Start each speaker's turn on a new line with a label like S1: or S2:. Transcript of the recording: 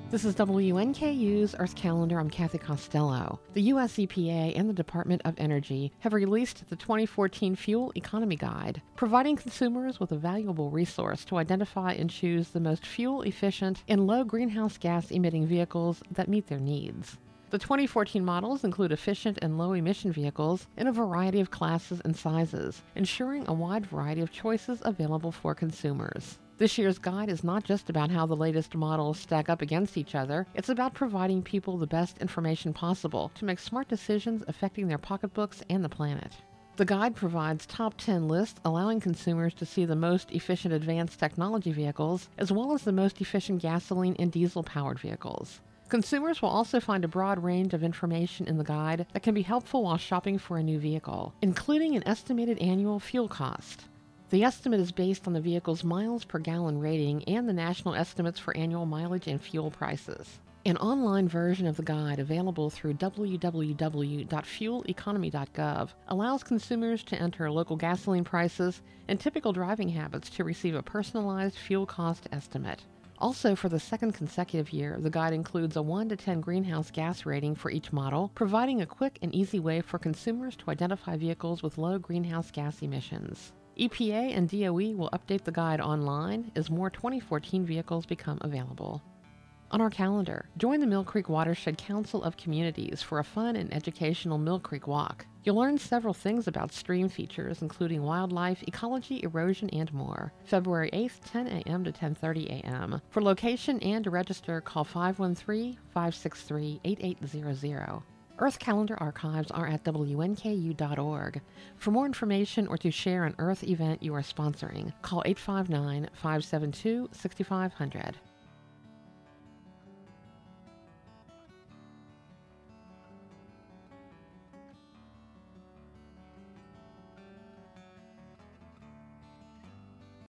S1: This is WNKU's Earth Calendar. I'm Kathy Costello. The U.S. EPA and the Department of Energy have released the 2014 Fuel Economy Guide, providing consumers with a valuable resource to identify and choose the most fuel-efficient and low greenhouse gas emitting vehicles that meet their needs. The 2014 models include efficient and low-emission vehicles in a variety of classes and sizes, ensuring a wide variety of choices available for consumers. This year's guide is not just about how the latest models stack up against each other, it's about providing people the best information possible to make smart decisions affecting their pocketbooks and the planet. The guide provides top 10 lists allowing consumers to see the most efficient advanced technology vehicles, as well as the most efficient gasoline and diesel-powered vehicles. Consumers will also find a broad range of information in the guide that can be helpful while shopping for a new vehicle, including an estimated annual fuel cost. The estimate is based on the vehicle's miles per gallon rating and the national estimates for annual mileage and fuel prices. An online version of the guide available through www.fueleconomy.gov allows consumers to enter local gasoline prices and typical driving habits to receive a personalized fuel cost estimate. Also, for the second consecutive year, the guide includes a 1 to 10 greenhouse gas rating for each model, providing a quick and easy way for consumers to identify vehicles with low greenhouse gas emissions. EPA and DOE will update the guide online as more 2014 vehicles become available. On our calendar, join the Mill Creek Watershed Council of Communities for a fun and educational Mill Creek walk. You'll learn several things about stream features, including wildlife, ecology, erosion, and more. February 8th, 10 a.m. to 10:30 a.m. For location and to register, call 513-563-8800. Earth Calendar archives are at WNKU.org. For more information or to share an Earth event you are sponsoring, call 859-572-6500.